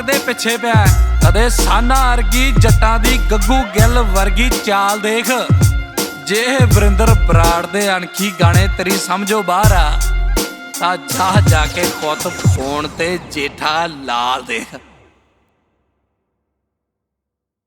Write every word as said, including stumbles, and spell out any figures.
ਦੇ ਪਿੱਛੇ ਪਿਆ। ਕਦੇ ਸਾਨਾ ਅਰਗੀ ਜੱਟਾਂ ਦੀ ਗੱਗੂ ਗਿੱਲ ਵਰਗੀ ਚਾਲ ਦੇਖ। ਜੇ ਇਹ ਵਰਿੰਦਰ ਬਰਾੜ ਦੇ ਅਣਖੀ ਗਾਣੇ ਤੇਰੀ ਸਮਝੋ ਬਾਹਰ ਆ ਤਾਂ ਜਾ ਜਾ ਕੇ ਖੁਦ ਫੋਨ ਤੇ ਜੇਠਾ ਲਾਲ ਦੇਖ।